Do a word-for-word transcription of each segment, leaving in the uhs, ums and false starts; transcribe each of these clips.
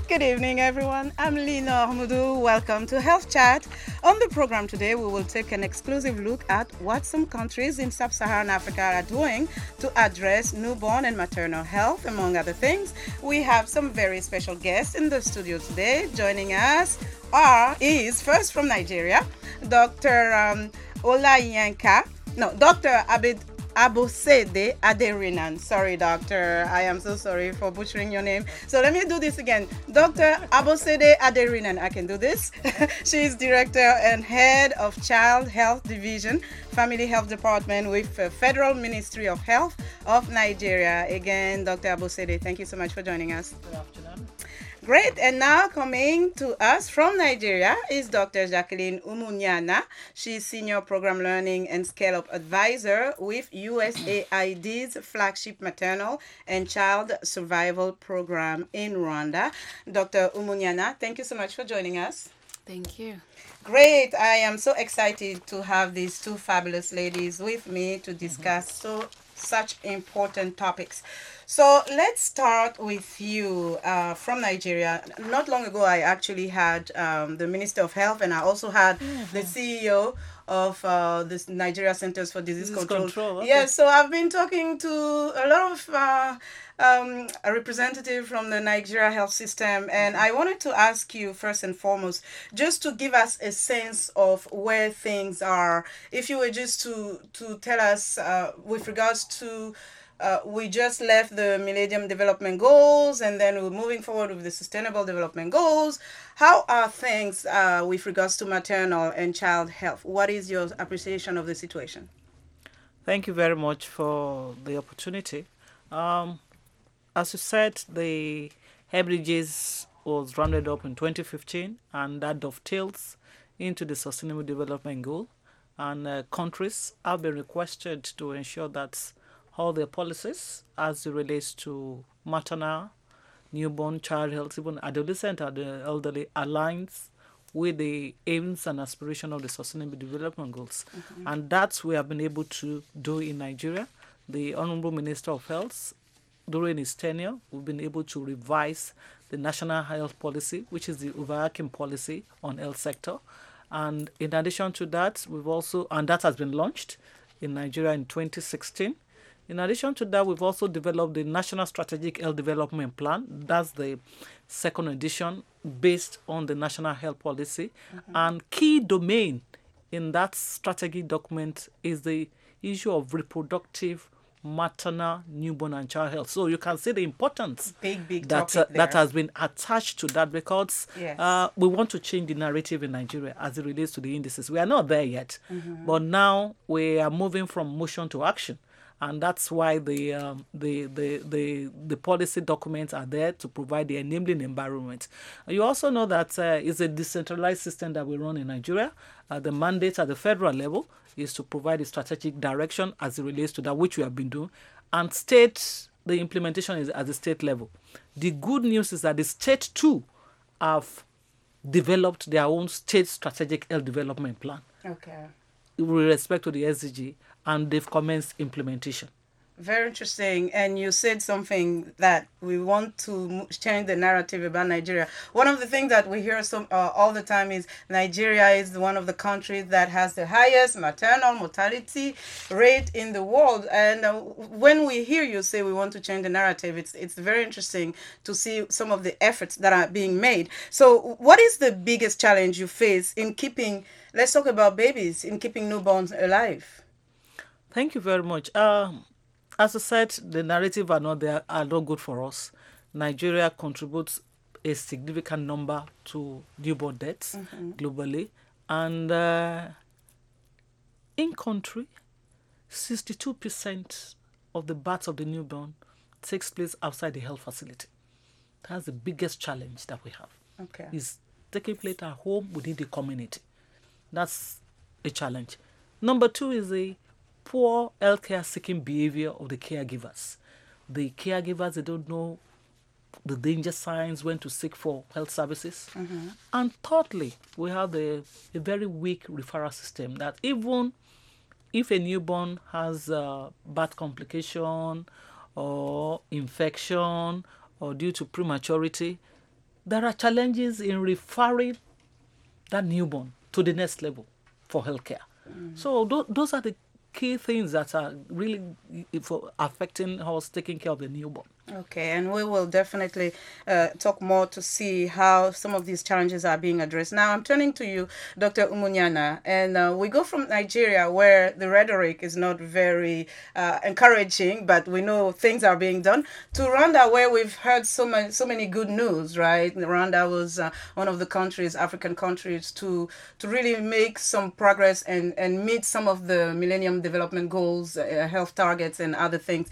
Good evening, everyone. I'm Lina Mudu. Welcome to Health Chat. On the program today, we will take an exclusive look at what some countries in sub-Saharan Africa are doing to address newborn and maternal health, among other things. We have some very special guests in the studio today. Joining us are is first from Nigeria, Doctor Um, Olayanka. No, Doctor Abid Abosede Aderinan. Sorry, doctor. I am so sorry for butchering your name. So let me do this again. Doctor Abosede Aderinan. I can do this. She is director and head of Child Health Division, Family Health Department with the Federal Ministry of Health of Nigeria. Again, Doctor Abosede, thank you so much for joining us. Good afternoon. Great. And now coming to us from Nigeria is Doctor Jacqueline Umunyana. She's Senior Program Learning and Scale-Up Advisor with U S A I D's flagship maternal and child survival program in Rwanda. Doctor Umunyana, thank you so much for joining us. Thank you. Great. I am so excited to have these two fabulous ladies with me to discuss so such important topics. So let's start with you uh, from Nigeria. Not long ago, I actually had um, the Minister of Health, and I also had mm-hmm. the C E O of uh, the Nigeria Centers for Disease, Disease Control. Control. Okay. Yes, so I've been talking to a lot of uh, um, a representative from the Nigeria health system, and I wanted to ask you first and foremost, just to give us a sense of where things are. If you were just to to tell us uh, with regards to Uh, we just left the Millennium Development Goals, and then we're moving forward with the Sustainable Development Goals. How are things uh, with regards to maternal and child health? What is your appreciation of the situation? Thank you very much for the opportunity. Um, as you said, the M D Gs was rounded up in twenty fifteen, and that dovetails into the Sustainable Development Goal. And uh, countries have been requested to ensure that all their policies as it relates to maternal, newborn, child health, even adolescent and the elderly aligns with the aims and aspirations of the Sustainable Development Goals. Mm-hmm. And that's what we have been able to do in Nigeria. The Honorable Minister of Health, during his tenure, we've been able to revise the National Health Policy, which is the overarching policy on health sector. And in addition to that, we've also, and that has been launched in Nigeria in twenty sixteen. In addition to that, we've also developed the National Strategic Health Development Plan. That's the second edition based on the National Health Policy. Mm-hmm. And key domain in that strategic document is the issue of reproductive, maternal, newborn, and child health. So you can see the importance big, big that, uh, that has been attached to that, because yes. uh, we want to change the narrative in Nigeria as it relates to the indices. We are not there yet, mm-hmm. but now we are moving from motion to action. And that's why the, um, the, the, the, the policy documents are there to provide the enabling environment. And you also know that uh, it's a decentralized system that we run in Nigeria. Uh, the mandate at the federal level is to provide a strategic direction as it relates to that, which we have been doing. And state, the implementation is at the state level. The good news is that the state too have developed their own state strategic health development plan. Okay. With respect to the S D G, and they've commenced implementation. Very interesting. And you said something that we want to change the narrative about Nigeria. One of the things that we hear some, uh, all the time is Nigeria is one of the countries that has the highest maternal mortality rate in the world. And uh, when we hear you say we want to change the narrative, it's it's very interesting to see some of the efforts that are being made. So what is the biggest challenge you face in keeping, let's talk about babies, in keeping newborns alive? Thank you very much. Um, as I said, the narrative are not there, are not good for us. Nigeria contributes a significant number to newborn deaths mm-hmm. globally. And uh, in country, sixty-two percent of the births of the newborn takes place outside the health facility. That's the biggest challenge that we have. Okay. Is taking place at home within the community. That's a challenge. Number two is the poor healthcare seeking behavior of the caregivers. The caregivers, they don't know the danger signs, when to seek for health services. Mm-hmm. And thirdly, we have the, a very weak referral system that even if a newborn has a birth complication or infection or due to prematurity, there are challenges in referring that newborn to the next level for healthcare. Mm. So th- those are the key things that are really for affecting us taking care of the newborn. Okay, and we will definitely uh, talk more to see how some of these challenges are being addressed. Now, I'm turning to you, Doctor Umunyana, and uh, we go from Nigeria, where the rhetoric is not very uh, encouraging, but we know things are being done, to Rwanda, where we've heard so many, so many good news, right? Rwanda was uh, one of the countries, African countries, to to really make some progress and, and meet some of the Millennium Development Goals, uh, health targets, and other things.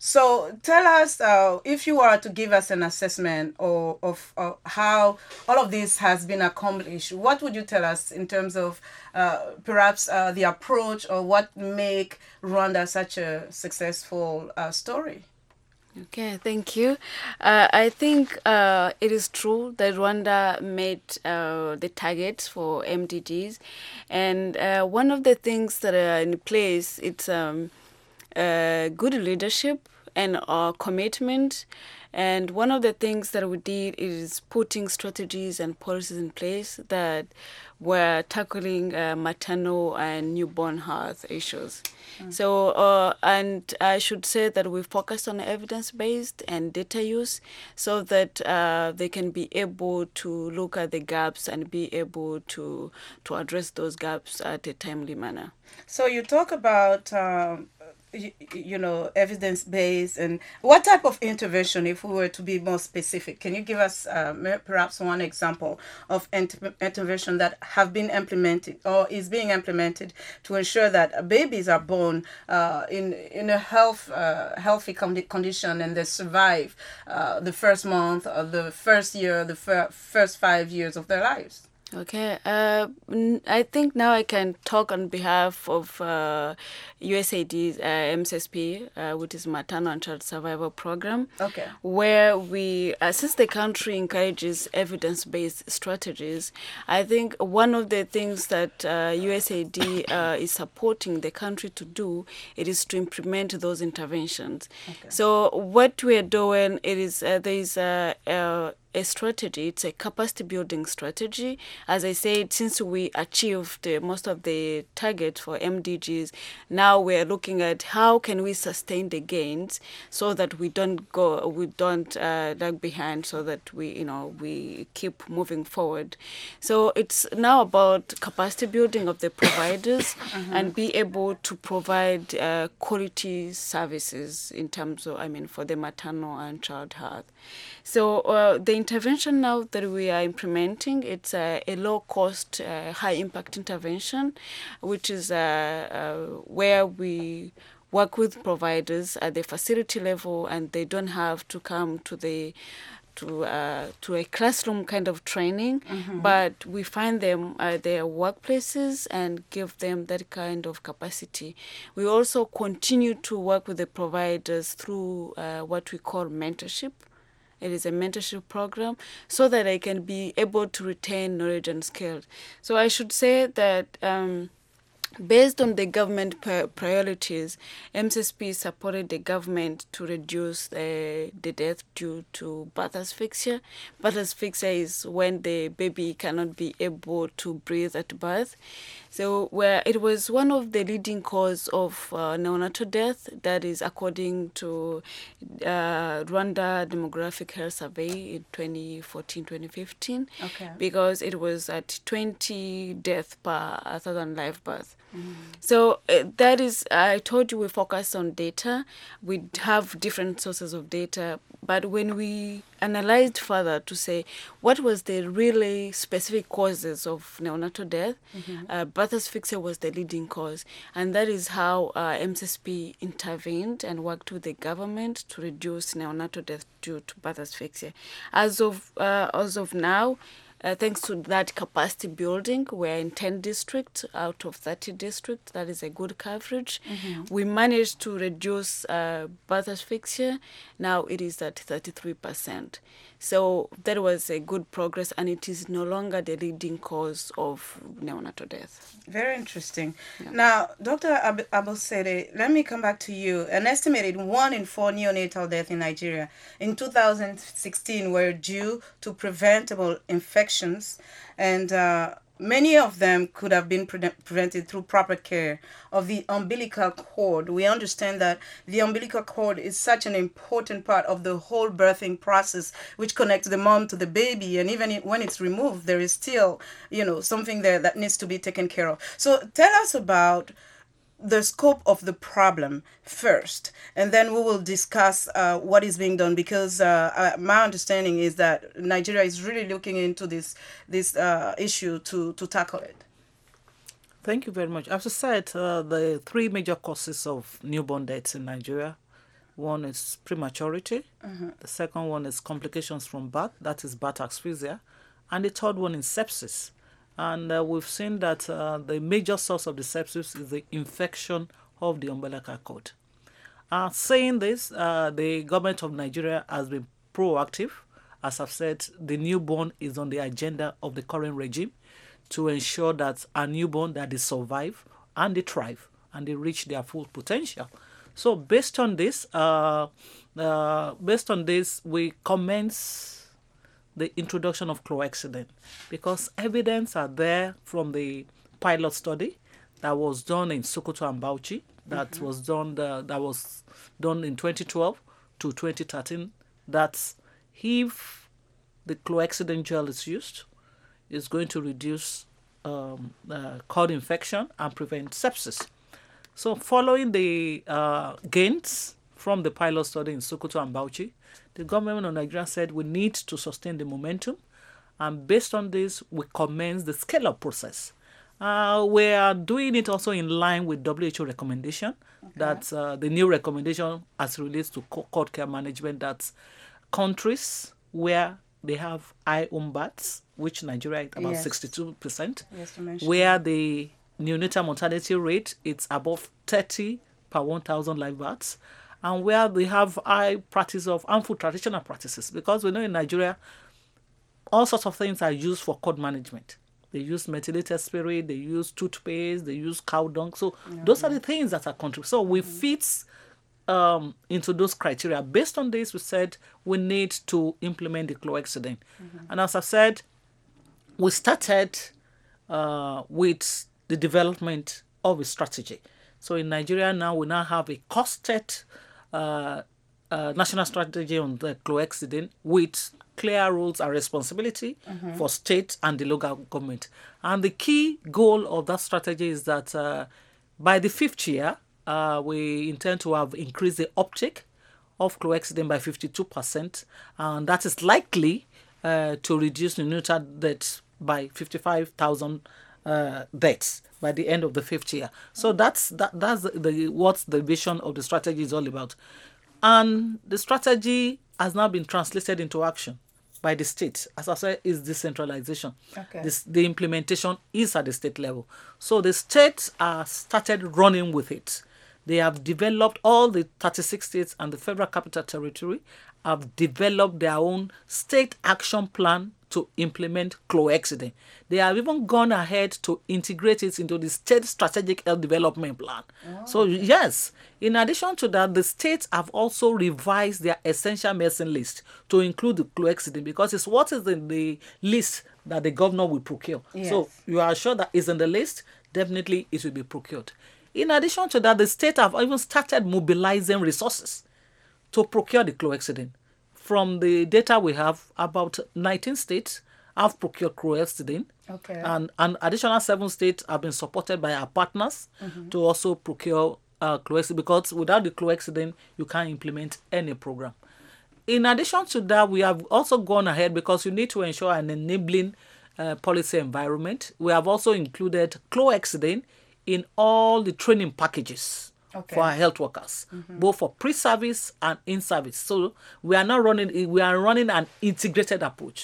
So tell us, uh, if you were to give us an assessment of, of, of how all of this has been accomplished, what would you tell us in terms of uh, perhaps uh, the approach, or what make Rwanda such a successful uh, story? Okay, thank you. Uh, I think uh, it is true that Rwanda made uh, the targets for M D Gs, and uh, one of the things that are in place, it's um, uh, good leadership and our commitment. And one of the things that we did is putting strategies and policies in place that were tackling uh, maternal and newborn health issues. Mm. So, uh, and I should say that we focused on evidence-based and data use so that uh, they can be able to look at the gaps and be able to, to address those gaps at a timely manner. So you talk about um, you, you know, evidence-based, and what type of intervention, if we were to be more specific? Can you give us uh, perhaps one example of inter- intervention that have been implemented or is being implemented to ensure that babies are born uh, in in a health uh, healthy con- condition, and they survive uh, the first month, or the first year, the fir- first five years of their lives? Okay, uh, I think now I can talk on behalf of uh, U S A Id's uh, M S S P, uh, which is Maternal and Child Survival Program, okay, where we, uh, since the country encourages evidence-based strategies, I think one of the things that uh, U S A I D uh, is supporting the country to do, it is to implement those interventions. Okay. So what we are doing, it is uh, there is a, a a strategy, it's a capacity building strategy. As I said, since we achieved uh, most of the targets for M D Gs, now we're looking at how can we sustain the gains so that we don't go, we don't uh, lag behind, so that we, you know, we keep moving forward. So it's now about capacity building of the providers mm-hmm. and be able to provide uh, quality services in terms of, I mean, for the maternal and child health. So uh, the intervention now that we are implementing, it's a, a low-cost, uh, high-impact intervention, which is uh, uh, where we work with providers at the facility level, and they don't have to come to the to uh, to a classroom kind of training, mm-hmm. but we find them at their workplaces and give them that kind of capacity. We also continue to work with the providers through uh, what we call mentorship. It is a mentorship program so that I can be able to retain knowledge and skills. So I should say that um, based on the government priorities, M S S P supported the government to reduce uh, the death due to birth asphyxia. Birth asphyxia is when the baby cannot be able to breathe at birth. So where it was one of the leading cause of uh, neonatal death, that is according to uh, Rwanda Demographic Health Survey in twenty fourteen twenty fifteen, okay. because it was at twenty deaths per one thousand live births. Mm-hmm. So uh, that is, I told you we focus on data. We have different sources of data, but when we analyzed further to say what was the really specific causes of neonatal death, mm-hmm. uh, birth asphyxia was the leading cause, and that is how uh, M S S P intervened and worked with the government to reduce neonatal death due to birth asphyxia. As of uh, as of now, uh, thanks to that capacity building, we're in ten districts out of thirty districts. That is a good coverage. Mm-hmm. We managed to reduce uh, birth asphyxia. Now it is at thirty-three percent. So that was a good progress, and it is no longer the leading cause of neonatal death. Very interesting. Yeah. Now, Doctor Ab- Abosede, let me come back to you. An estimated one in four neonatal deaths in Nigeria in two thousand sixteen were due to preventable infections, and uh, many of them could have been pre- prevented through proper care of the umbilical cord. We understand that the umbilical cord is such an important part of the whole birthing process, which connects the mom to the baby. And even when it's removed, there is still, you know, something there that needs to be taken care of. So tell us about the scope of the problem first, and then we will discuss uh, what is being done, because uh, uh, my understanding is that Nigeria is really looking into this this uh, issue to, to tackle it. Thank you very much. As I said, uh, the three major causes of newborn deaths in Nigeria, one is prematurity, mm-hmm. the second one is complications from birth, that is birth asphyxia, and the third one is sepsis. And uh, we've seen that uh, the major source of the sepsis is the infection of the umbilical cord. Uh, saying this, uh, the government of Nigeria has been proactive. As I've said, the newborn is on the agenda of the current regime to ensure that a newborn, that they survive and they thrive and they reach their full potential. So based on this, uh, uh, based on this, we commence the introduction of cloexidine, because evidence are there from the pilot study that was done in Sokoto and Bauchi, that mm-hmm. was done the, that was done in twenty twelve to twenty thirteen, that if the cloexidine gel is used, is going to reduce um, uh, cord infection and prevent sepsis. So following the uh, gains from the pilot study in Sokoto and Bauchi, the government of Nigeria said we need to sustain the momentum, and based on this, we commence the scale-up process. Uh, we are doing it also in line with W H O recommendation, okay. that uh, the new recommendation as relates to cord care management, that countries where they have high home births, which Nigeria is about yes. sixty-two percent, yes, where the neonatal mortality rate it's above thirty per one thousand live births, and where they have high practice of harmful traditional practices, because we know in Nigeria, all sorts of things are used for cord management. They use methylated spirit, they use toothpaste, they use cow dung. So mm-hmm. those are the things that are contributing. So we mm-hmm. fit um, into those criteria. Based on this, we said we need to implement the cloexidine. Mm-hmm. And as I said, we started uh, with the development of a strategy. So in Nigeria now, we now have a costed uh, uh, national strategy on the cloexidine with clear rules and responsibility mm-hmm. for state and the local government. And the key goal of that strategy is that uh, by the fifth year, uh, we intend to have increased the uptake of cloexidine by fifty-two percent, and that is likely uh, to reduce neonatal deaths by fifty-five thousand uh, deaths by the end of the fifth year. So that's that, that's the, the what the vision of the strategy is all about. And the strategy has now been translated into action by the state. As I said, is decentralization. Okay. This, the implementation is at the state level. So the states are started running with it. They have developed, all the thirty-six states and the Federal Capital Territory have developed their own state action plan to implement cloexidine. They have even gone ahead to integrate it into the state strategic health development plan. Oh, so okay. yes, in addition to that, the states have also revised their essential medicine list to include the cloexidine, because it's what is in the list that the governor will procure. Yes. So you are sure that it's in the list, definitely it will be procured. In addition to that, the state have even started mobilizing resources to procure the cloexidine. From the data we have, about nineteen states have procured cloexidine, okay. and an additional seven states have been supported by our partners mm-hmm. to also procure uh, cloexidine, because without the cloexidine, you can't implement any program. In addition to that, we have also gone ahead, because you need to ensure an enabling uh, policy environment. We have also included cloexidine in all the training packages okay. for our health workers, mm-hmm. both for pre-service and in-service. So we are now running we are running an integrated approach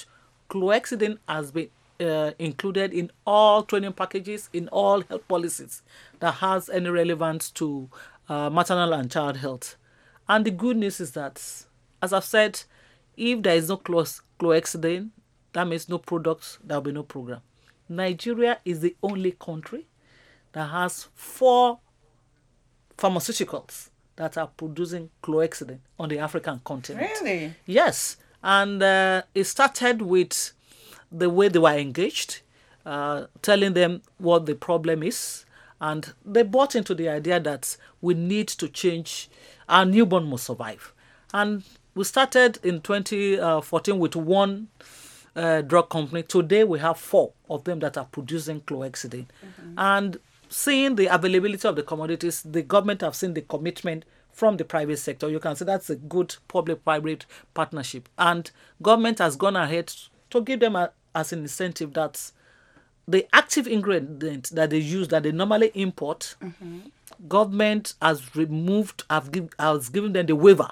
chlorhexidine has been uh, included in all training packages, in all health policies that has any relevance to uh, maternal and child health. And the good news is that, as I've said, if there is no chlorhexidine, that means no products, there will be no program. Nigeria is the only country that has four pharmaceuticals that are producing chlorhexidine on the African continent. Really? Yes. And uh, it started with the way they were engaged, uh, telling them what the problem is. And they bought into the idea that we need to change, our newborn must survive. And we started in twenty fourteen with one uh, drug company. Today we have four of them that are producing chlorhexidine. Mm-hmm. And seeing the availability of the commodities, the government have seen the commitment from the private sector. You can say that's a good public-private partnership. And government has gone ahead to give them a, as an incentive that the active ingredient that they use, that they normally import, mm-hmm. government has removed, have give, has given them the waiver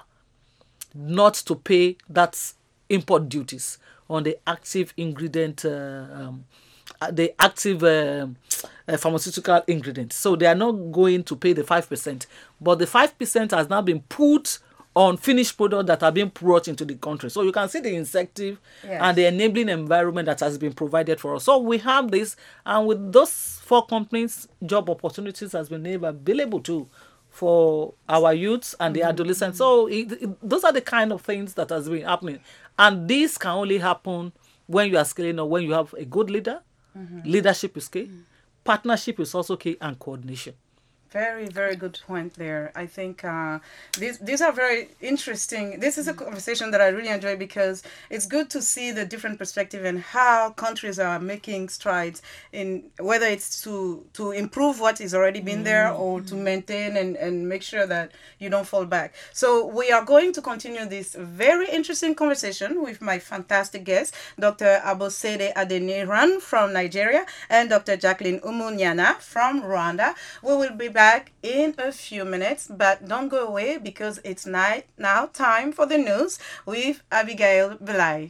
not to pay that import duties on the active ingredient, uh, um, the active uh, uh, pharmaceutical ingredients. So they are not going to pay the five percent, but the five percent has now been put on finished products that are being brought into the country. So you can see the incentive yes. and the enabling environment that has been provided for us. So we have this, and with those four companies, job opportunities has been made available too for our youths and the mm-hmm. adolescents. So it, it, those are the kind of things that has been happening. And this can only happen when you are scaling or when you have a good leader. Mm-hmm. Leadership is key. Mm-hmm. Partnership is also key, and coordination. Very, very good point there. I think uh, these these are very interesting. This is a conversation that I really enjoy because it's good to see the different perspective and how countries are making strides in whether it's to to improve what is already been there or to maintain and, and make sure that you don't fall back. So we are going to continue this very interesting conversation with my fantastic guests, Doctor Abosede Adeniran from Nigeria and Doctor Jacqueline Umunyana from Rwanda. We will be back in a few minutes, but don't go away because it's night now time for the news with Abigail Belay.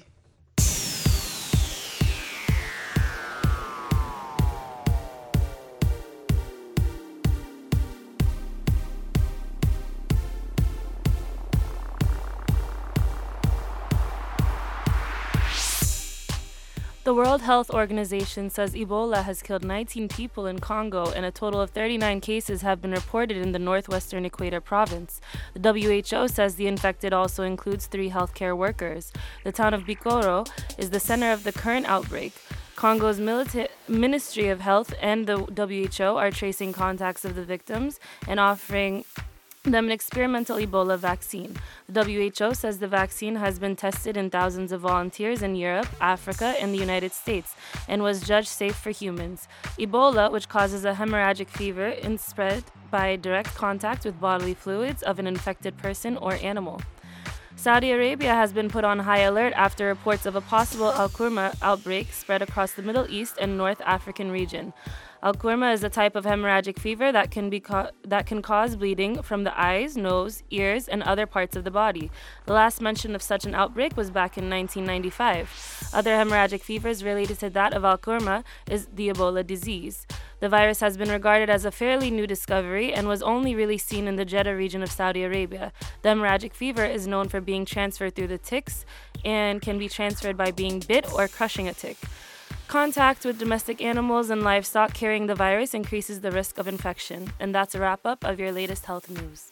The World Health Organization says Ebola has killed nineteen people in Congo and a total of thirty-nine cases have been reported in the northwestern Equator province. The W H O says the infected also includes three healthcare workers. The town of Bikoro is the center of the current outbreak. Congo's milita- Ministry of Health and the W H O are tracing contacts of the victims and offering them an experimental Ebola vaccine. The W H O says the vaccine has been tested in thousands of volunteers in Europe, Africa, and the United States, and was judged safe for humans. Ebola, which causes a hemorrhagic fever, is spread by direct contact with bodily fluids of an infected person or animal. Saudi Arabia has been put on high alert after reports of a possible Al-Qurma outbreak spread across the Middle East and North African region. Al-Qurma is a type of hemorrhagic fever that can be co- that can cause bleeding from the eyes, nose, ears, and other parts of the body. The last mention of such an outbreak was back in nineteen ninety-five. Other hemorrhagic fevers related to that of Al-Qurma is the Ebola disease. The virus has been regarded as a fairly new discovery and was only really seen in the Jeddah region of Saudi Arabia. The hemorrhagic fever is known for being transferred through the ticks and can be transferred by being bit or crushing a tick. Contact with domestic animals and livestock carrying the virus increases the risk of infection. And that's a wrap-up of your latest health news.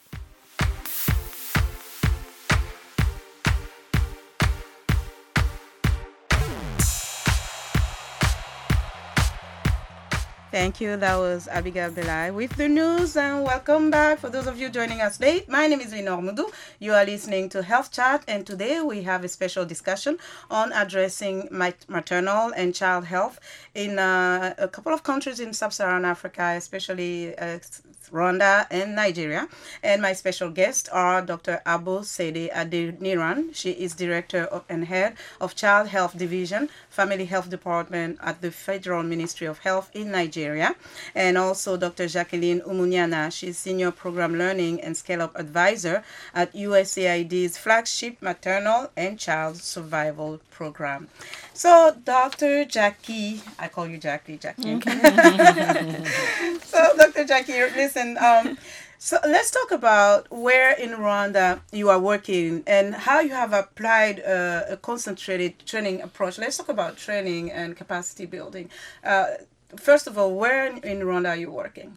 Thank you. That was Abigail Belay with the news, and welcome back for those of you joining us late. My name is Linor Mudu. You are listening to Health Chat, and today we have a special discussion on addressing maternal and child health in uh, a couple of countries in sub-Saharan Africa, especially uh, Rwanda and Nigeria. And my special guests are Doctor Abosede Adeniran. She is Director of, and Head of Child Health Division, Family Health Department at the Federal Ministry of Health in Nigeria. Nigeria. And also Doctor Jacqueline Umunyana. She's Senior Program Learning and Scale-Up Advisor at U S A I D's flagship Maternal and Child Survival Program. So, Doctor Jackie, I call you Jackie, Jackie. So, Doctor Jackie, listen, um, so let's talk about where in Rwanda you are working and how you have applied uh, a concentrated training approach. Let's talk about training and capacity building. Uh, first of all, where in Rwanda are you working?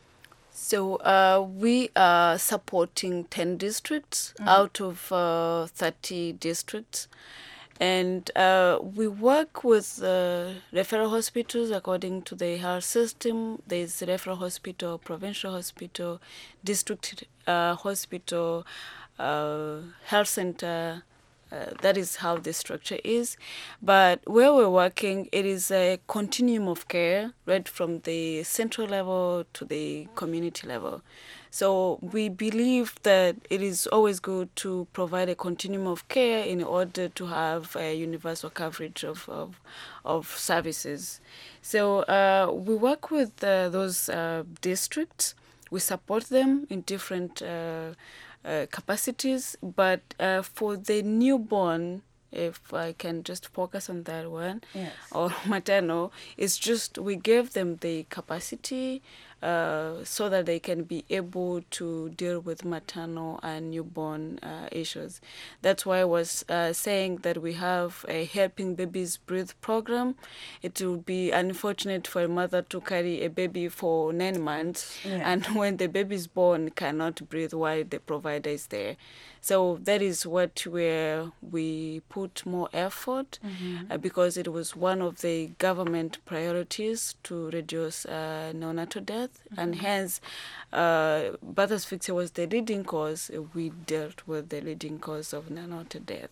So uh, we are supporting ten districts mm-hmm. out of uh, thirty districts. And uh, we work with uh, referral hospitals according to the health system. There's referral hospital, provincial hospital, district uh, hospital, uh, health center. Uh, that is how the structure is. But where we're working, it is a continuum of care, right from the central level to the community level. So we believe that it is always good to provide a continuum of care in order to have a universal coverage of, of, of services. So uh, we work with uh, those uh, districts. We support them in different uh, uh, capacities, but uh, for the newborn, if I can just focus on that one, yes. or maternal, it's just we give them the capacity uh, so that they can be able to deal with maternal and newborn uh, issues. That's why I was uh, saying that we have a Helping Babies Breathe program. It will be unfortunate for a mother to carry a baby for nine months, yeah. and when the baby is born, cannot breathe while the provider is there. So that is what where we put more effort mm-hmm. uh, because it was one of the government priorities to reduce uh, neonatal death, mm-hmm. and hence uh, birth asphyxia was the leading cause. We dealt with the leading cause of neonatal death.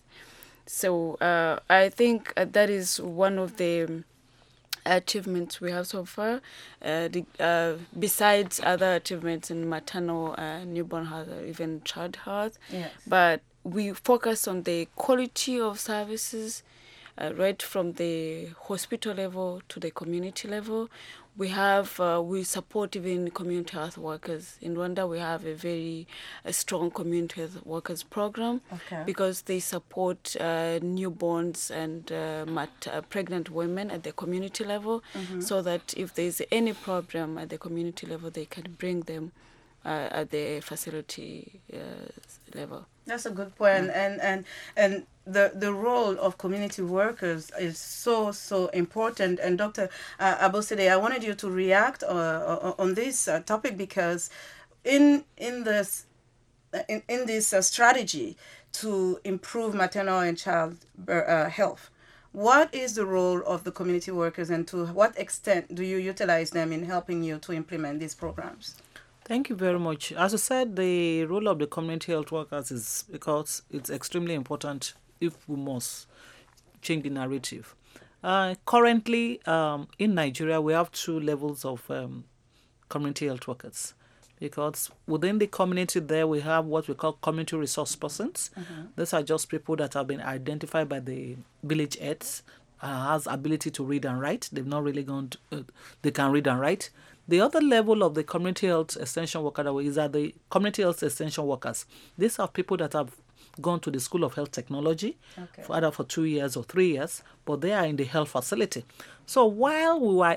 So uh, I think uh, that is one of the achievements we have so far, uh, the, uh, besides other achievements in maternal uh, newborn health or even child health. Yes. But we focus on the quality of services uh, right from the hospital level to the community level. We have, uh, we support even community health workers. In Rwanda, we have a very a strong community health workers program, okay. because they support uh, newborns and uh, mat- uh, pregnant women at the community level, mm-hmm. so that if there's any problem at the community level, they can bring them uh, at the facility uh, level. That's a good point. Mm. And and and the the role of community workers is so so important. And Doctor Uh, Abosede, I wanted you to react uh, on this uh, topic because in in this in, in this uh, strategy to improve maternal and child uh, health, what is the role of the community workers, and to what extent do you utilize them in helping you to implement these programs? Thank you very much. As I said, the role of the community health workers is because it's extremely important if we must change the narrative. Uh, currently, um, in Nigeria, we have two levels of um, community health workers, because within the community there, we have what we call community resource persons. Mm-hmm. These are just people that have been identified by the village heads, uh, has ability to read and write. They've not really gone to, uh, they can read and write. The other level of the community health extension worker is that the community health extension workers. These are people that have gone to the School of Health Technology, okay. for either for two years or three years, but they are in the health facility. So while we were,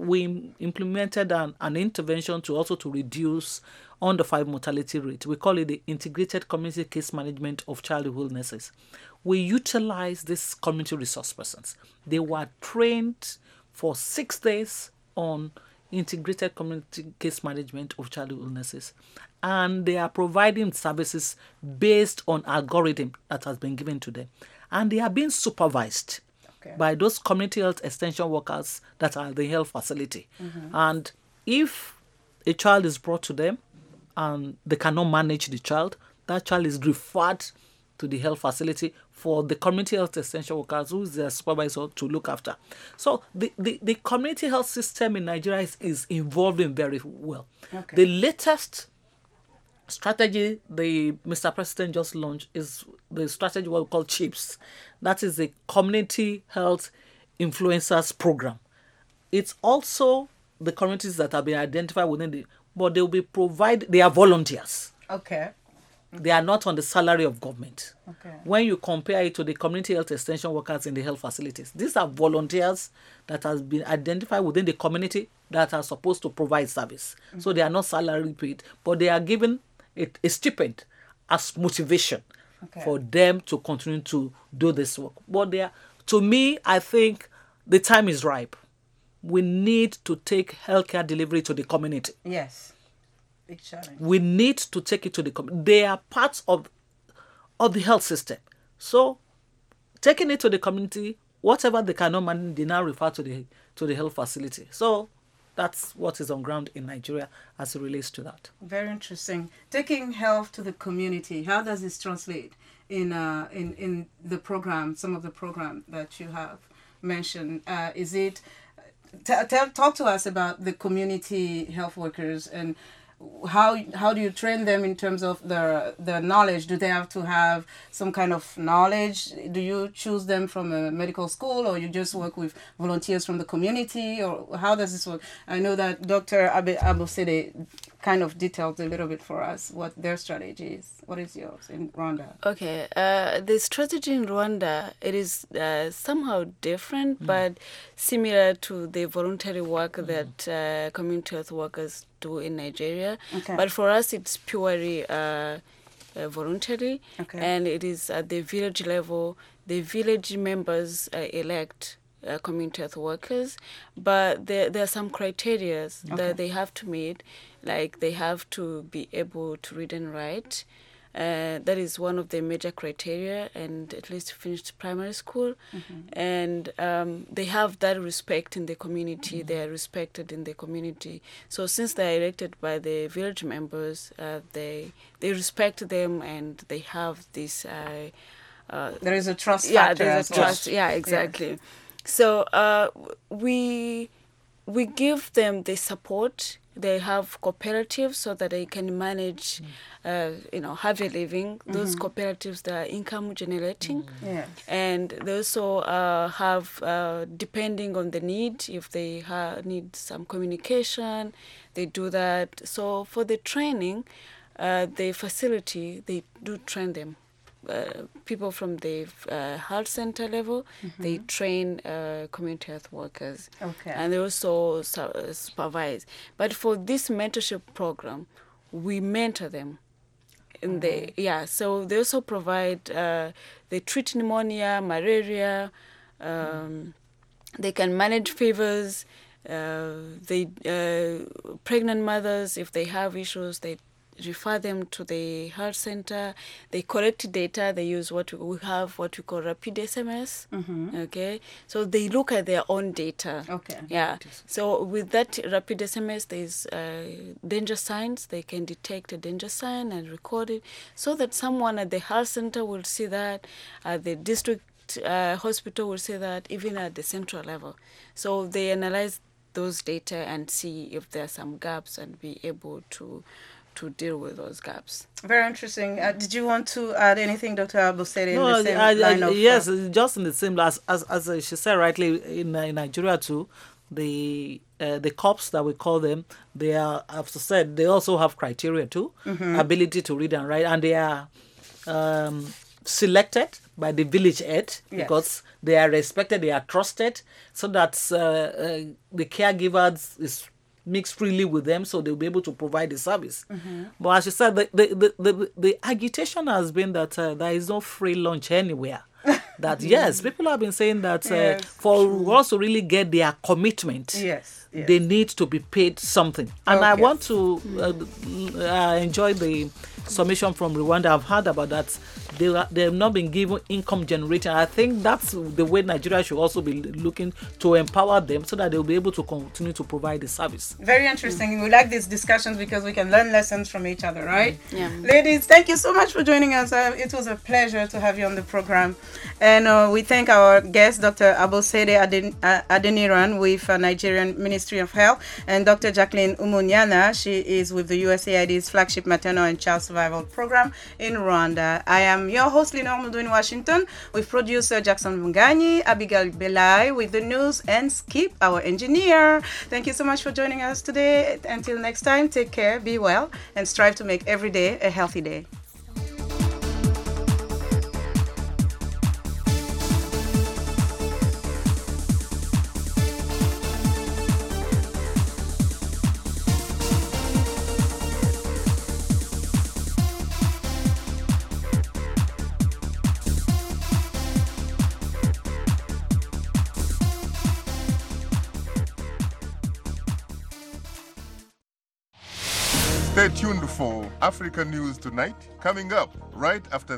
we implemented an, an intervention to also to reduce under five mortality rate, we call it the Integrated Community Case Management of Childhood Illnesses. We utilize these community resource persons. They were trained for six days on integrated community case management of childhood illnesses, and they are providing services based on algorithm that has been given to them, and they are being supervised okay. by those community health extension workers that are in the health facility. Mm-hmm. And if a child is brought to them and they cannot manage the child, that child is referred to the health facility for the community health extension workers, who is their supervisor, to look after. So the, the, the community health system in Nigeria is, is evolving very well. Okay. The latest strategy the Mister President just launched is the strategy what we call CHIPS. That is the Community Health Influencers Program. It's also the communities that have been identified within the, but they will be provide. They are volunteers. Okay. They are not on the salary of government. Okay. When you compare it to the community health extension workers in the health facilities, these are volunteers that has been identified within the community that are supposed to provide service. Mm-hmm. So they are not salary paid, but they are given a, a stipend as motivation okay. for them to continue to do this work. But they are, to me, I think the time is ripe. We need to take healthcare delivery to the community. Yes. Big challenge. We need to take it to the community. They are parts of, of the health system. So, taking it to the community, whatever they cannot manage, they now refer to the to the health facility. So, that's what is on ground in Nigeria as it relates to that. Very interesting. Taking health to the community, how does this translate in uh, in in the program? Some of the program that you have mentioned. Uh, is it? T- t- talk to us about the community health workers and. How how do you train them in terms of their their knowledge? Do they have to have some kind of knowledge? Do you choose them from a medical school, or you just work with volunteers from the community, or how does this work? I know that Doctor Abe Abosede kind of detailed a little bit for us what their strategy is. What is yours in Rwanda? Okay, uh, the strategy in Rwanda, it is uh, somehow different, mm. but similar to the voluntary work mm. that uh, community health workers do in Nigeria. Okay. But for us, it's purely uh, uh, voluntary, okay. and it is at the village level. The village members uh, elect uh, community health workers, but there, there are some criteria okay. that they have to meet, like they have to be able to read and write. Uh, that is one of the major criteria, and at least finished primary school. Mm-hmm. And um, they have that respect in the community. Mm-hmm. They are respected in the community. So since they are elected by the village members, uh, they they respect them, and they have this. Uh, uh, there is a trust yeah, factor. Yeah, there's a trust. Well. Yeah, exactly. Yes. So uh, we we give them the support. They have cooperatives so that they can manage, mm. uh, you know, have a living. Mm-hmm. Those cooperatives that are income generating. Mm. Yes. And they also uh, have, uh, depending on the need, if they ha- need some communication, they do that. So for the training, uh, the facility, they do train them. Uh, people from the uh, health center level, mm-hmm. they train uh, community health workers, okay. and they also su- supervise. But for this mentorship program, we mentor them. In mm-hmm. the yeah, so they also provide. Uh, they treat pneumonia, malaria. Um, mm-hmm. They can manage fevers. Uh, they uh, pregnant mothers, if they have issues, they refer them to the health center. They collect data. They use what we have, what we call rapid S M S. Mm-hmm. Okay, so they look at their own data. Okay. Yeah. So with that rapid S M S, there's uh, danger signs. They can detect a danger sign and record it, so that someone at the health center will see that, at the district uh, hospital will see that, even at the central level. So they analyze those data and see if there are some gaps and be able to. to deal with those gaps. Very interesting. Uh, did you want to add anything, Doctor Abosede? No, in the same I, I, line of, yes, uh, just in the same as as, as she said rightly in, uh, in Nigeria too. The uh, the cops that we call them, they are, I've said, they also have criteria too, mm-hmm. ability to read and write, and they are um, selected by the village head yes. because they are respected, they are trusted, so that uh, uh, the caregivers is mix freely with them, so they'll be able to provide the service. Mm-hmm. But as you said, the the, the, the, the agitation has been that uh, there is no free lunch anywhere. That yes, people have been saying that uh, yes, for true. us to really get their commitment, yes, yes. they need to be paid something. And okay. I want to uh, uh, enjoy the submission from Rwanda. I've heard about that. They are, they have not been given income generating. I think that's the way Nigeria should also be looking to empower them so that they'll be able to continue to provide the service. Very interesting. Mm. We like these discussions because we can learn lessons from each other, right? Yeah. Ladies, thank you so much for joining us. Uh, it was a pleasure to have you on the program. And uh, we thank our guest, Doctor Abosede Aden- uh, Adeniran with uh, Nigerian Ministry of Health, and Doctor Jacqueline Umunyana. She is with the U S A I D's flagship maternal and child survival program in Rwanda. I am your host, Lina Mudu in Washington, with producer Jackson Mungani, Abigail Belai with the news, and Skip, our engineer. Thank you so much for joining us today. Until next time, take care, be well, and strive to make every day a healthy day. Stay tuned for Africa News Tonight, coming up right after